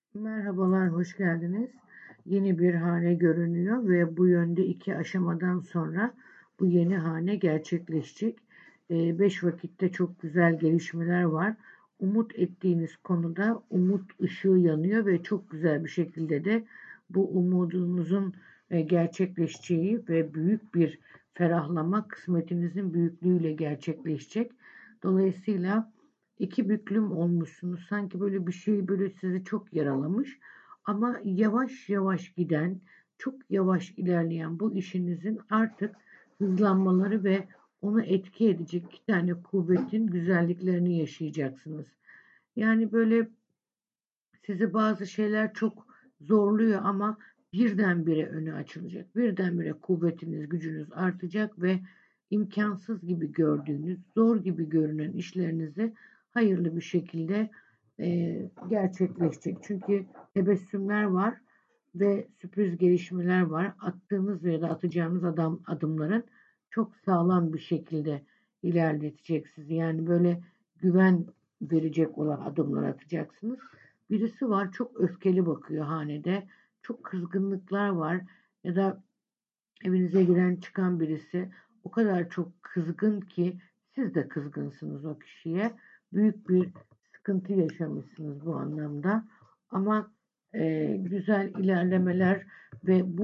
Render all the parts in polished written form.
Merhabalar, hoş geldiniz. Yeni bir hane görünüyor ve bu yönde 2 aşamadan sonra bu yeni hane gerçekleşecek. 5 vakitte çok güzel gelişmeler var. Umut ettiğiniz konuda umut ışığı yanıyor ve çok güzel bir şekilde de bu umudunuzun gerçekleşeceği ve büyük bir ferahlama kısmetinizin büyüklüğüyle gerçekleşecek. Dolayısıyla iki büklüm olmuşsunuz. Sanki böyle bir şey böyle sizi çok yaralamış. Ama yavaş yavaş giden, çok yavaş ilerleyen bu işinizin artık hızlanmaları ve onu etki edecek iki tane kuvvetin güzelliklerini yaşayacaksınız. Yani böyle sizi bazı şeyler çok zorluyor ama birdenbire önü açılacak. Birdenbire kuvvetiniz, gücünüz artacak ve imkansız gibi gördüğünüz, zor gibi görünen işlerinizi hayırlı bir şekilde gerçekleşecek. Çünkü tebessümler var ve sürpriz gelişmeler var. Attığınız ya da atacağınız adımların çok sağlam bir şekilde ilerletecek sizi. Yani böyle güven verecek olan adımlar atacaksınız. Birisi var çok öfkeli bakıyor hanede. Çok kızgınlıklar var ya da evinize giren çıkan birisi o kadar çok kızgın ki siz de kızgınsınız o kişiye. Büyük bir sıkıntı yaşamışsınız bu anlamda. Ama güzel ilerlemeler ve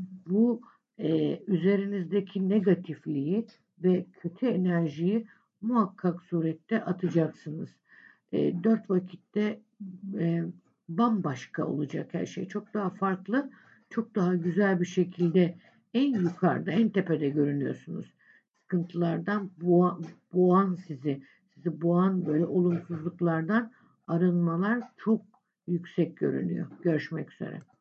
bu üzerinizdeki negatifliği ve kötü enerjiyi muhakkak surette atacaksınız. 4 vakitte e, bambaşka olacak her şey. Çok daha farklı, çok daha güzel bir şekilde en yukarıda, en tepede görünüyorsunuz. Sıkıntılardan boğan sizi boğan böyle olumsuzluklardan arınmalar çok yüksek görünüyor. Görüşmek üzere.